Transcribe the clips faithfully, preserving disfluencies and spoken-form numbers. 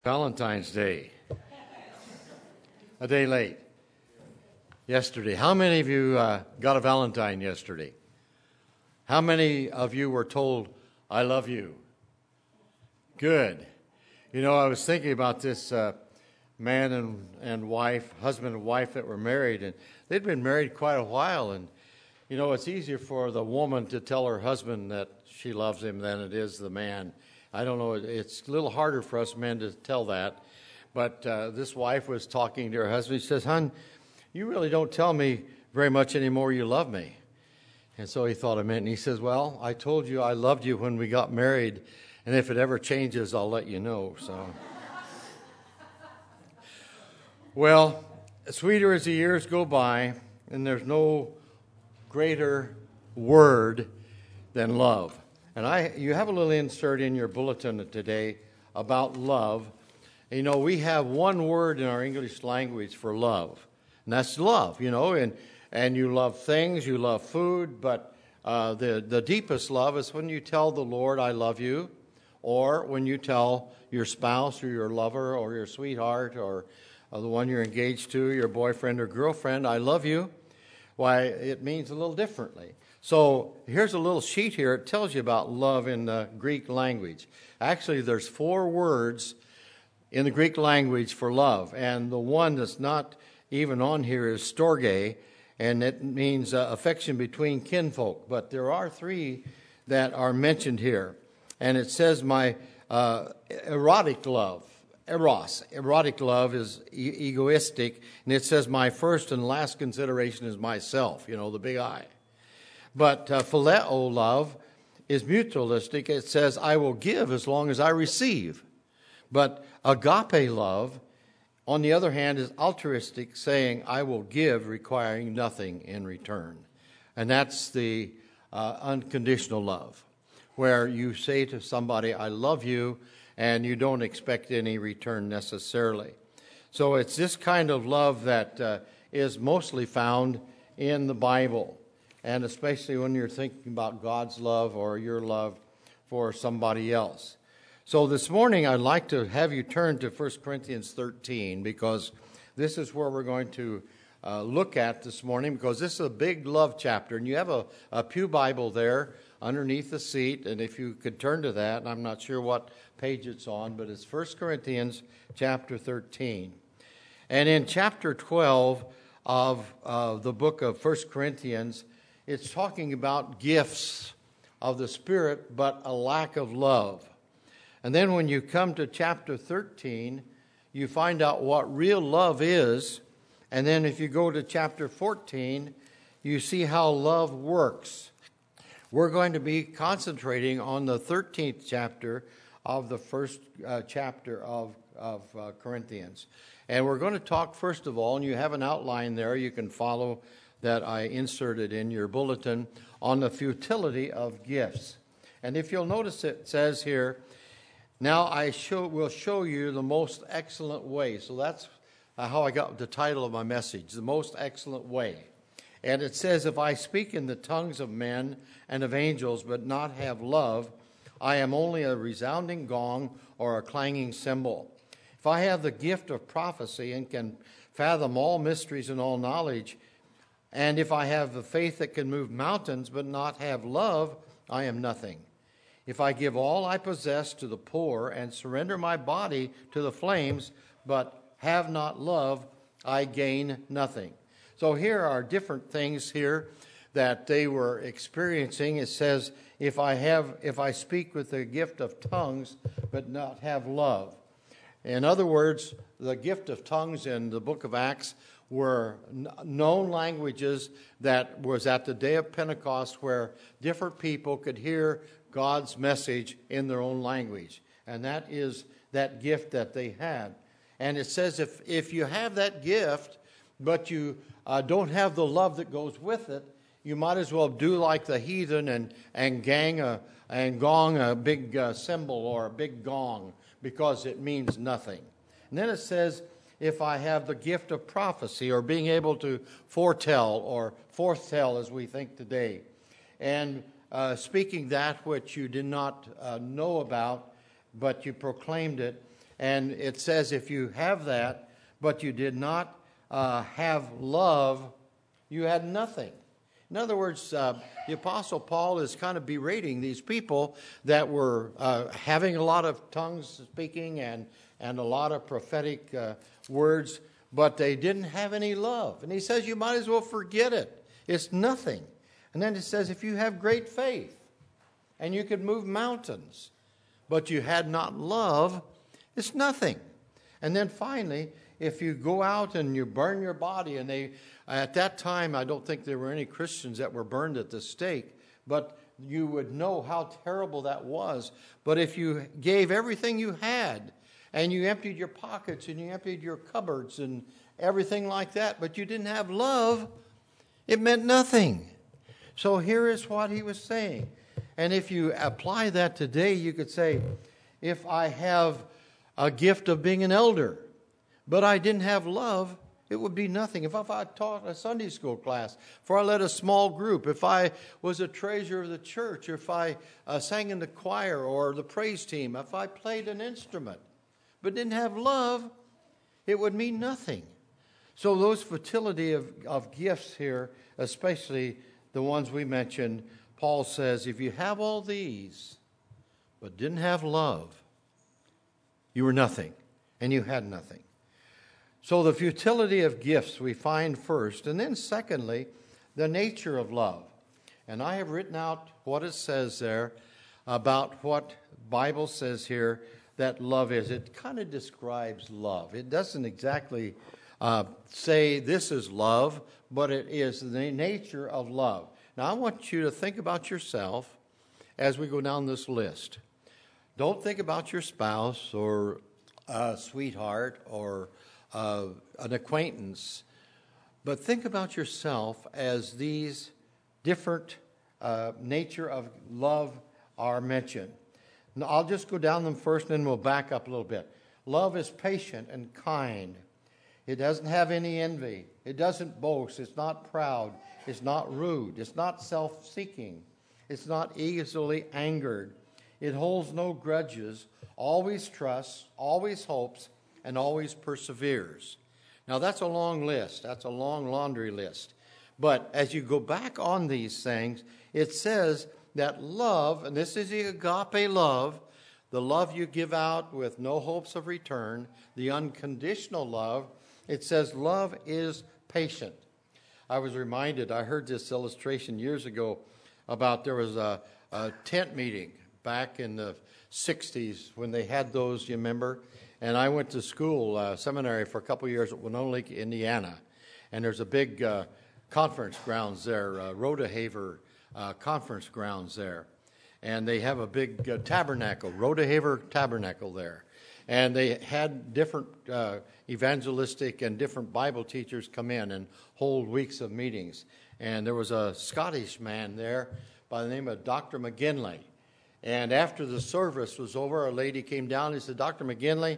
Valentine's Day. A day late. Yesterday. How many of you uh, got a Valentine yesterday? How many of you were told, I love you? Good. You know, I was thinking about this uh, man and, and wife, husband and wife that were married, and they'd been married quite a while, and you know, it's easier for the woman to tell her husband that she loves him than it is the man. I don't know, it's a little harder for us men to tell that. But uh, this wife was talking to her husband. She says, hon, you really don't tell me very much anymore you love me. And so he thought a minute, and he says, well, I told you I loved you when we got married, and if it ever changes, I'll let you know. So, well, sweeter as the years go by, and there's no greater word than love. And I, you have a little insert in your bulletin today about love. You know, we have one word in our English language for love, and that's love, you know, and, and you love things, you love food, but uh, the, the deepest love is when you tell the Lord, I love you, or when you tell your spouse or your lover or your sweetheart or uh, the one you're engaged to, your boyfriend or girlfriend, I love you. Why, it means a little differently. So here's a little sheet here. It tells you about love in the Greek language. Actually, there's four words in the Greek language for love, and the one that's not even on here is storge, and it means uh, affection between kinfolk. But there are three that are mentioned here, and it says my uh, erotic love. Eros, erotic love is e- egoistic, and it says my first and last consideration is myself, you know, the big I. But uh, phileo love is mutualistic. It says I will give as long as I receive. But agape love, on the other hand, is altruistic, saying I will give requiring nothing in return. And that's the uh, unconditional love, where you say to somebody, I love you, and you don't expect any return necessarily. So it's this kind of love that uh, is mostly found in the Bible, and especially when you're thinking about God's love or your love for somebody else. So this morning I'd like to have you turn to First Corinthians thirteen, because this is where we're going to uh, look at this morning, because this is a big love chapter, and you have a, a pew Bible there underneath the seat, and if you could turn to that, and I'm not sure what page it's on, but it's First Corinthians chapter thirteen. And in chapter twelve of uh, the book of First Corinthians, it's talking about gifts of the Spirit, but a lack of love. And then when you come to chapter thirteen, you find out what real love is. And then if you go to chapter fourteen, you see how love works. We're going to be concentrating on the thirteenth chapter of the first uh, chapter of, of uh, Corinthians. And we're going to talk first of all, and you have an outline there you can follow that I inserted in your bulletin, on the futility of gifts. And if you'll notice, it says here, now I show, will show you the most excellent way. So that's uh, how I got the title of my message, the most excellent way. And it says, if I speak in the tongues of men and of angels, but not have love, I am only a resounding gong or a clanging cymbal. If I have the gift of prophecy and can fathom all mysteries and all knowledge, and if I have the faith that can move mountains but not have love, I am nothing. If I give all I possess to the poor and surrender my body to the flames, but have not love, I gain nothing. So here are different things here that they were experiencing. It says, if I have, if I speak with the gift of tongues, but not have love. In other words, the gift of tongues in the book of Acts were known languages that was at the day of Pentecost, where different people could hear God's message in their own language. And that is that gift that they had. And it says if, if you have that gift, but you uh, don't have the love that goes with it, you might as well do like the heathen and, and gang a, and gong a big uh, cymbal or a big gong, because it means nothing. And then it says, if I have the gift of prophecy, or being able to foretell, or foretell as we think today, and uh, speaking that which you did not uh, know about, but you proclaimed it, And it says if you have that, but you did not uh, have love, you had nothing. In other words, uh, the Apostle Paul is kind of berating these people that were uh, having a lot of tongues speaking and, and a lot of prophetic uh, words, but they didn't have any love. And he says you might as well forget it. It's nothing. And then it says if you have great faith and you could move mountains, but you had not love, it's nothing. And then finally, if you go out and you burn your body, and they, at that time, I don't think there were any Christians that were burned at the stake, but you would know how terrible that was. But if you gave everything you had, and you emptied your pockets, and you emptied your cupboards, and everything like that, but you didn't have love, it meant nothing. So here is what he was saying. And if you apply that today, you could say, if I have a gift of being an elder, but I didn't have love, it would be nothing. If, if I taught a Sunday school class, if I led a small group, if I was a treasurer of the church, if I uh, sang in the choir or the praise team, if I played an instrument, but didn't have love, it would mean nothing. So those fertility of, of gifts here, especially the ones we mentioned, Paul says, if you have all these, but didn't have love, you were nothing, and you had nothing. So the futility of gifts we find first, and then secondly, the nature of love. And I have written out what it says there about what Bible says here that love is. It kind of describes love. It doesn't exactly uh, say this is love, but it is the nature of love. Now I want you to think about yourself as we go down this list. Don't think about your spouse or a sweetheart or uh, an acquaintance, but think about yourself as these different uh, nature of love are mentioned. Now, I'll just go down them first, and then we'll back up a little bit. Love is patient and kind. It doesn't have any envy. It doesn't boast. It's not proud. It's not rude. It's not self-seeking. It's not easily angered. It holds no grudges, always trusts, always hopes, and always perseveres. Now, that's a long list. That's a long laundry list. But as you go back on these things, it says that love, and this is the agape love, the love you give out with no hopes of return, the unconditional love, it says love is patient. I was reminded, I heard this illustration years ago about there was a, a tent meeting back in the sixties when they had those, you remember? And I went to school, uh, seminary for a couple of years at Winona Lake, Indiana. And there's a big uh, conference grounds there, uh, Rodehaver uh, conference grounds there. And they have a big uh, tabernacle, Rodehaver tabernacle there. And they had different uh, evangelistic and different Bible teachers come in and hold weeks of meetings. And there was a Scottish man there by the name of Doctor McGinley. And after the service was over, a lady came down and said, Doctor McGinley,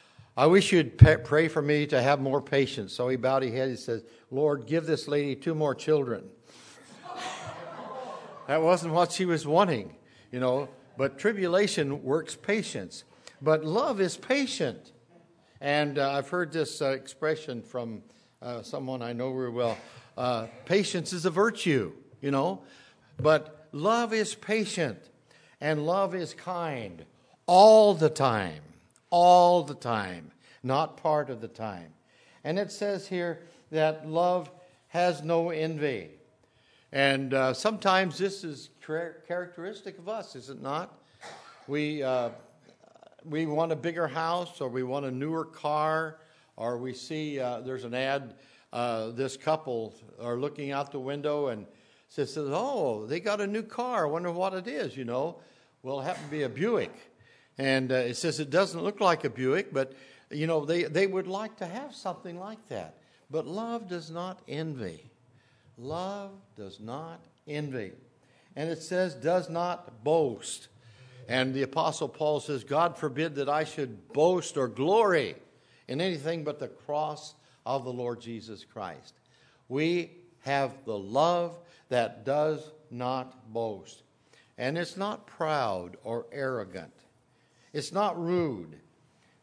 I wish you'd pray for me to have more patience. So he bowed his head. He says, Lord, give this lady two more children. That wasn't what she was wanting, you know. But tribulation works patience. But love is patient. And uh, I've heard this uh, expression from uh, someone I know very well. Uh, patience is a virtue, you know. But love is patient. And love is kind all the time, all the time, not part of the time. And it says here that love has no envy. And uh, sometimes this is char- characteristic of us, is it not? We uh, we want a bigger house, or we want a newer car, or we see uh, there's an ad, uh, this couple are looking out the window and says, oh, they got a new car. I wonder what it is, you know. Well, it happened to be a Buick. And uh, it says it doesn't look like a Buick, but, you know, they, they would like to have something like that. But love does not envy. Love does not envy. And it says does not boast. And the Apostle Paul says, God forbid that I should boast or glory in anything but the cross of the Lord Jesus Christ. We have the love that does not boast. And it's not proud or arrogant. It's not rude.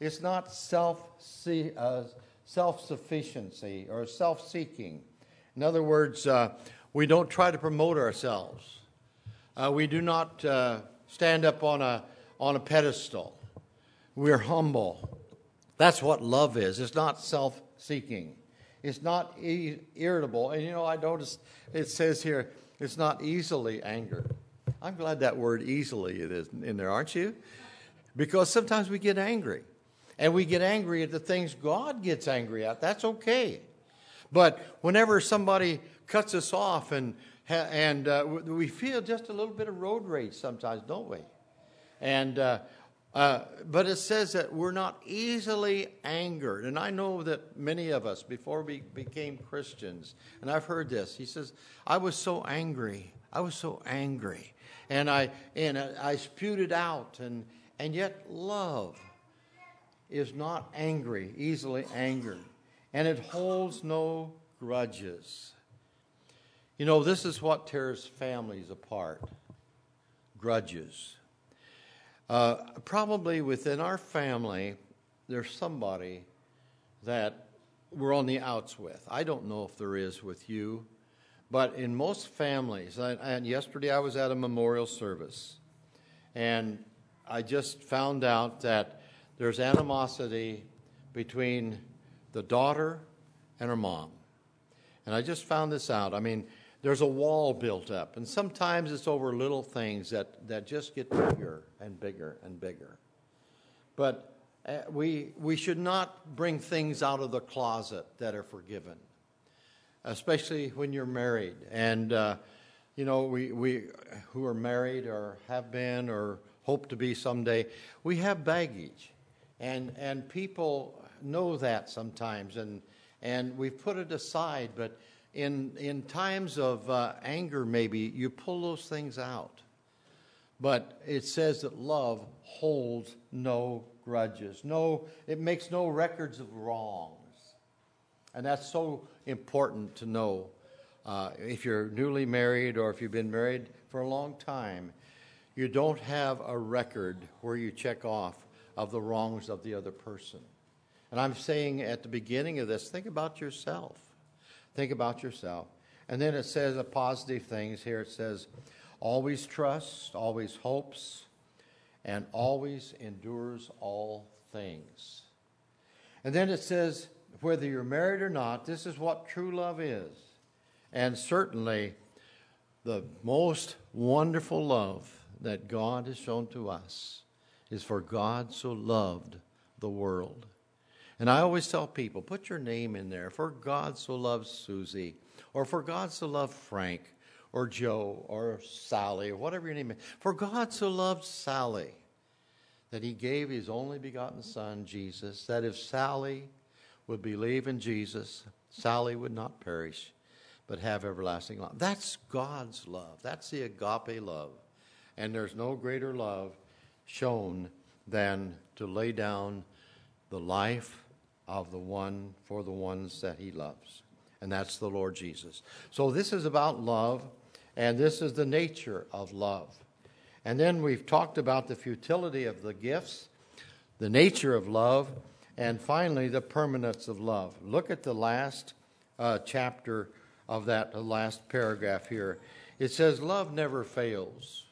It's not self uh, self-sufficiency or self-seeking. In other words, uh, we don't try to promote ourselves. Uh, we do not uh, stand up on a on a pedestal. We're humble. That's what love is. It's not self-seeking. It's not e- irritable. And you know, I noticed it says here, it's not easily angered. I'm glad that word easily it is in there, aren't you? Because sometimes we get angry. And we get angry at the things God gets angry at. That's okay. But whenever somebody cuts us off and and uh, we feel just a little bit of road rage sometimes, don't we? And uh, uh, but it says that we're not easily angered. And I know that many of us, before we became Christians, and I've heard this, he says, I was so angry. I was so angry. And I and I spewed it out. And, and yet love is not angry, easily angered. And it holds no grudges. You know, this is what tears families apart. Grudges. Uh, probably within our family, there's somebody that we're on the outs with. I don't know if there is with you, but in most families, and, and yesterday I was at a memorial service, and I just found out that there's animosity between the daughter and her mom. And I just found this out. I mean, there's a wall built up, and sometimes it's over little things that, that just get bigger and bigger and bigger. But uh, we we should not bring things out of the closet that are forgiven, especially when you're married. And, uh, you know, we, we who are married or have been or hope to be someday, we have baggage. And and people know that sometimes, and and we've put it aside, but In in times of uh, anger, maybe, you pull those things out. But it says that love holds no grudges. No, it makes no records of wrongs. And that's so important to know. Uh, if you're newly married or if you've been married for a long time, you don't have a record where you check off of the wrongs of the other person. And I'm saying at the beginning of this, think about yourself. Think about yourself. And then it says a positive things here. It says, always trusts, always hopes, and always endures all things. And then it says, whether you're married or not, this is what true love is. And certainly, the most wonderful love that God has shown to us is for God so loved the world. And I always tell people, put your name in there. For God so loved Susie, or for God so loved Frank, or Joe, or Sally, or whatever your name is. For God so loved Sally, that he gave his only begotten son, Jesus, that if Sally would believe in Jesus, Sally would not perish, but have everlasting life. That's God's love. That's the agape love. And there's no greater love shown than to lay down the life of the one for the ones that he loves. And that's the Lord Jesus. So this is about love, and this is the nature of love. And then we've talked about the futility of the gifts, the nature of love, and finally the permanence of love. Look at the last uh, chapter of that, the last paragraph here. It says, love never fails.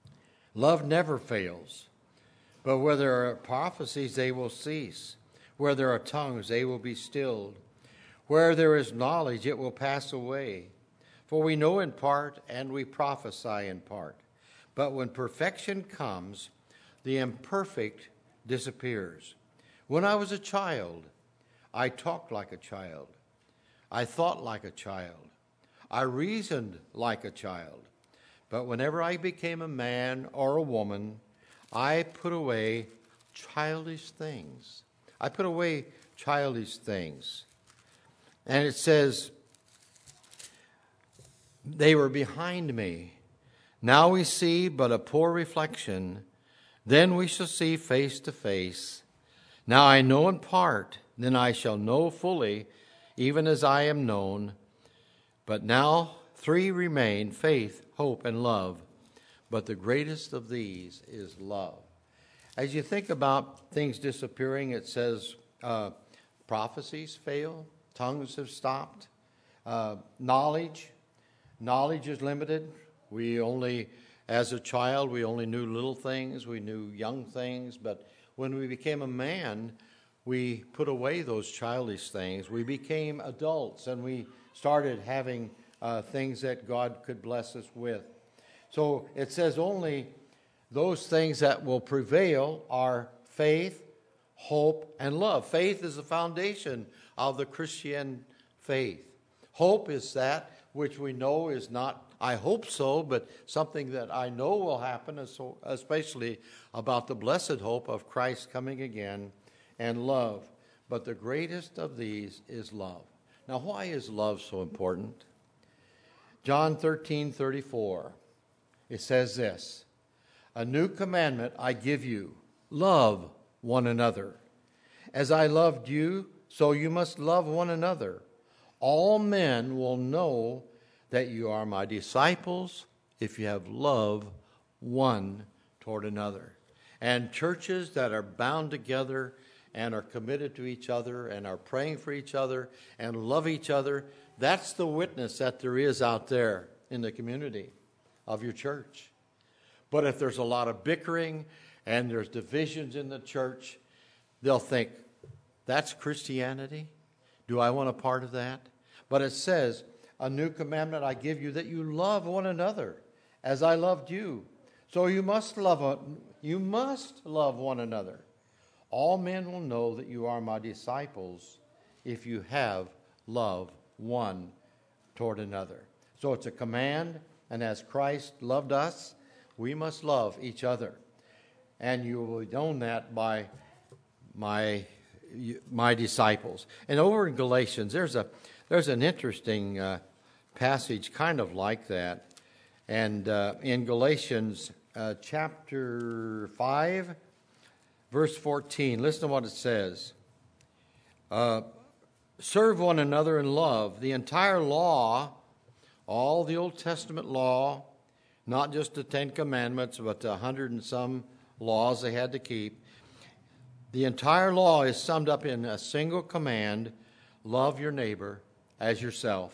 Love never fails. But where there are prophecies, they will cease. Where there are tongues, they will be stilled. Where there is knowledge, it will pass away. For we know in part, and we prophesy in part. But when perfection comes, the imperfect disappears. When I was a child, I talked like a child. I thought like a child. I reasoned like a child. But whenever I became a man or a woman, I put away childish things. I put away childish things. And it says, they were behind me. Now we see but a poor reflection. Then we shall see face to face. Now I know in part, then I shall know fully, even as I am known. But now three remain, faith, hope, and love. But the greatest of these is love. As you think about things disappearing, it says uh, prophecies fail, tongues have stopped, uh, knowledge, knowledge is limited. We only, as a child, we only knew little things, we knew young things, but when we became a man, we put away those childish things. We became adults, and we started having uh, things that God could bless us with. So it says only those things that will prevail are faith, hope, and love. Faith is the foundation of the Christian faith. Hope is that which we know is not, I hope so, but something that I know will happen, especially about the blessed hope of Christ coming again, and love. But the greatest of these is love. Now, why is love so important? John thirteen thirty-four, it says this, "A new commandment I give you, love one another. As I loved you, so you must love one another. All men will know that you are my disciples if you have love one toward another." And churches that are bound together and are committed to each other and are praying for each other and love each other, that's the witness that there is out there in the community of your church. But if there's a lot of bickering and there's divisions in the church, they'll think, that's Christianity? Do I want a part of that? But it says, "A new commandment I give you, that you love one another as I loved you. So you must love, you must love one another. All men will know that you are my disciples if you have love one toward another." So it's a command, and as Christ loved us, we must love each other. And you will be known that by my my disciples. And over in Galatians, there's a there's an interesting uh, passage kind of like that. And uh, in Galatians uh, chapter five, verse fourteen, listen to what it says. Uh, "Serve one another in love." The entire law, all the Old Testament law, not just the Ten Commandments, but the hundred and some laws they had to keep. The entire law is summed up in a single command: love your neighbor as yourself.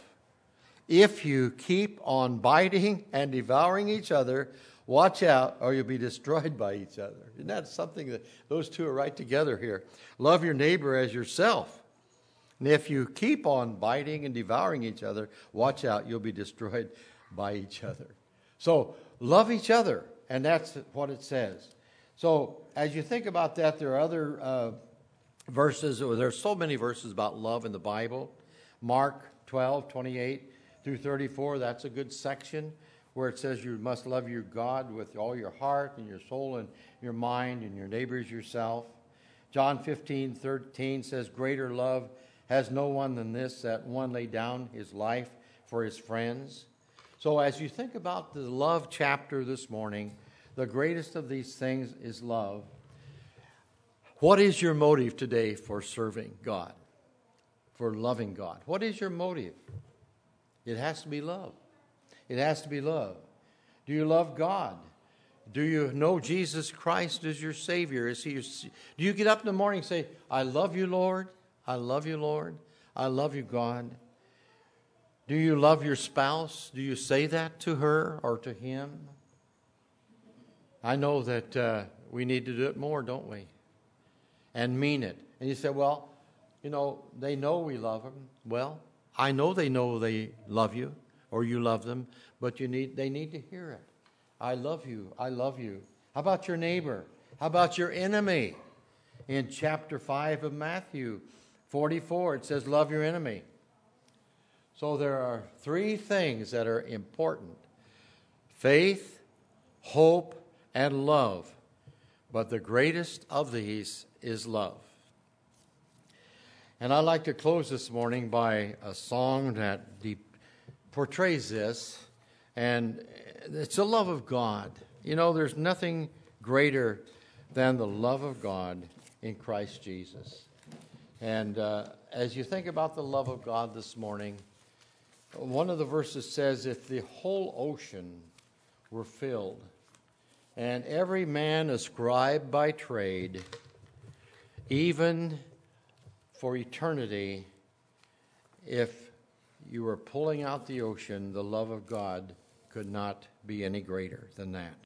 If you keep on biting and devouring each other, watch out or you'll be destroyed by each other. Isn't that something that those two are right together here? Love your neighbor as yourself. And if you keep on biting and devouring each other, watch out, you'll be destroyed by each other. So love each other, and that's what it says. So as you think about that, there are other uh, verses, or there are so many verses about love in the Bible. Mark twelve, twenty-eight through thirty-four, that's a good section where it says you must love your God with all your heart and your soul and your mind, and your neighbors yourself. John fifteen, thirteen says, "Greater love has no one than this, that one lay down his life for his friends." So as you think about the love chapter this morning, the greatest of these things is love. What is your motive today for serving God, for loving God? What is your motive? It has to be love. It has to be love. Do you love God? Do you know Jesus Christ as your Savior? Is He your, do you get up in the morning and say, "I love you, Lord. I love you, Lord. I love you, God"? Do you love your spouse? Do you say that to her or to him? I know that uh, we need to do it more, don't we? And mean it. And you say, well, you know, they know we love them. Well, I know they know they love you or you love them, but you need they need to hear it. I love you. I love you. How about your neighbor? How about your enemy? In chapter five of Matthew forty-four, it says, love your enemy. So there are three things that are important: faith, hope, and love. But the greatest of these is love. And I'd like to close this morning by a song that de- portrays this, and it's the love of God. You know, there's nothing greater than the love of God in Christ Jesus. And uh, as you think about the love of God this morning, one of the verses says, if the whole ocean were filled, and every man a scribe by trade, even for eternity, if you were pulling out the ocean, the love of God could not be any greater than that.